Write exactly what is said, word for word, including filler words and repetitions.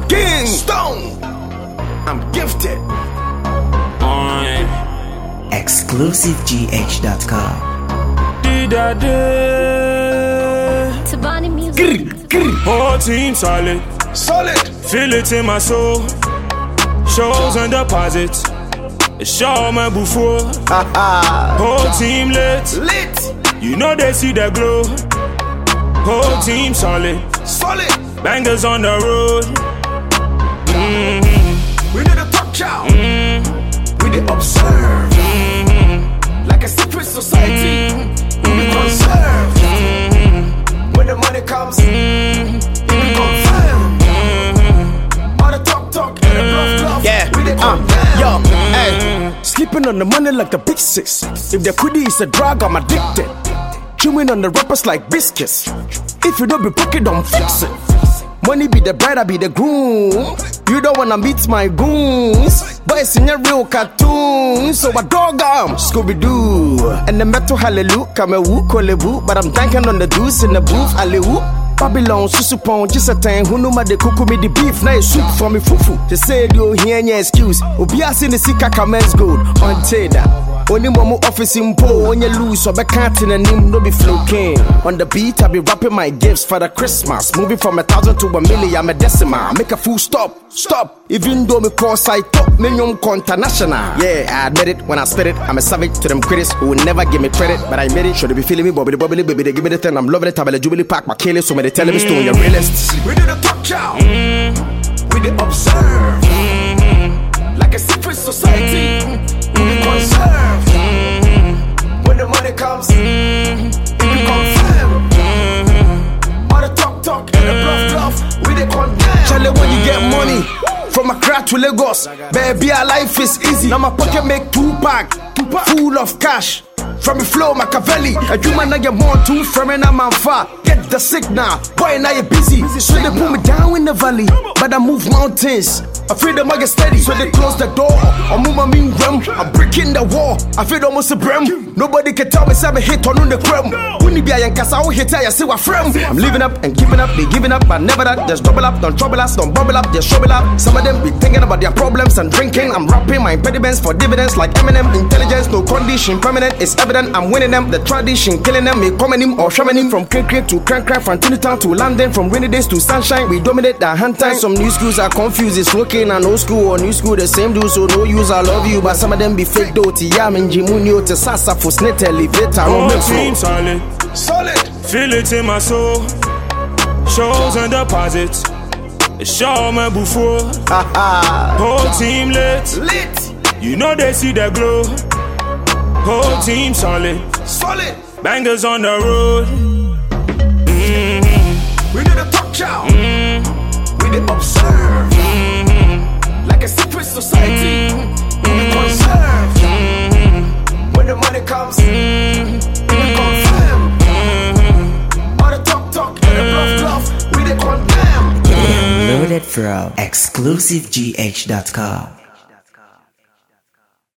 King Stone. I'm gifted. exclusive G H dot com. Tabani music. Whole team solid. Solid. Feel it in my soul. Shows and deposits. Show my before. Whole team lit. Lit. You know they see the glow. Whole team solid. Solid. Bangers on the road. Mm-hmm. We need a talk show. Mm-hmm. We need observe. Mm-hmm. Like a secret society. Mm-hmm. We be conserved. Mm-hmm. When the money comes, Mm-hmm. we be confirmed. Mm-hmm. All the talk talk and the bluff bluff. Yeah. We dey Uh, condemn. yo, hey. Sleeping on the money like the big six. If the quiddy is a drug, I'm addicted. Chewing on the rappers like biscuits. If you don't be broken, don't fix it. Money be the bride, I be the groom. You don't wanna meet my goons. Boys in your real cartoon. So I dog am Scooby-Doo. And the metal hallelujah, come a woo, call a woo. But I'm danking on the deuce in the booth, alley-woo. Babylon, susupon, just a time. Who know my de cook me the beef, now soup for me fufu. They say you hear any excuse. Obias in the sika comments gold on Teda. Only momo office in po, on your loose, or back cat in a name, no be floating. On the beat, I be rapping my gifts for the Christmas. Moving from a thousand to a million, I'm a decimal. Make a full stop, stop. Even though me cause I top, million international. Yeah, I admit it when I spit it. I'm a savage to them critics who will never give me credit, but I made it. Should they be feeling me, bubbly, bubbly, baby, they give me the thing. I'm loving it. I'm a jubilee pack, my killing, so many telling me stone, you're realist. We need a talk show. Mm-hmm. We need observe. Mm-hmm. Like a secret society. We be conserved. Mm-hmm. When the money comes, Mm-hmm. we be confirmed. Mm-hmm. All the talk talk and the bluff bluff. We dey condemn. Charlie, when you get money from Accra to Lagos, baby, our life is easy. Now my pocket make two pack, two pack, full of cash. From the flow, Machiavelli. A human, I get more too from and I'm far. Get the signal, boy, now you're busy. So they put me down in the valley, but I move mountains. I feel them, I get steady. So they close the door. I move my mean gram. I'm breaking the wall. I feel almost a brim. Nobody can tell me seven hit on the crumb. Wouldn't be a cast out here, I see what from. I'm living up and giving up, they giving up, but never that. Just double up, don't trouble us, don't bubble up, just trouble up. Some of them be thinking about their problems and drinking. I'm rapping my impediments for dividends like Eminem. Intelligence, no condition, permanent. It's evident I'm winning them. The tradition, killing them. Me coming him or shaman him from crank crank to crank crank, from Town to London, from rainy days to sunshine. We dominate the hand time. Some new schools are confused. It's looking and old school or new school, the same do, so no use. I love you, but some of them be fake though. Tiam and Jimunio to Sasa for snake elevator. Whole team solid. Solid. Feel it in my soul. Shows and deposits. Show my before. Whole team lit. Lit. You know they see the glow. Whole team solid. Solid. Bangers on the road. Mm-hmm. We need a talk show. Mm-hmm. We need observe. Mm-hmm. Like a secret society. Mm-hmm. We be conserved. Mm-hmm. When the money comes, Mm-hmm. we be confirmed. Mm-hmm. All the talk talk and the bluff bluff. We dey condemn. Loaded from exclusive G H dot com.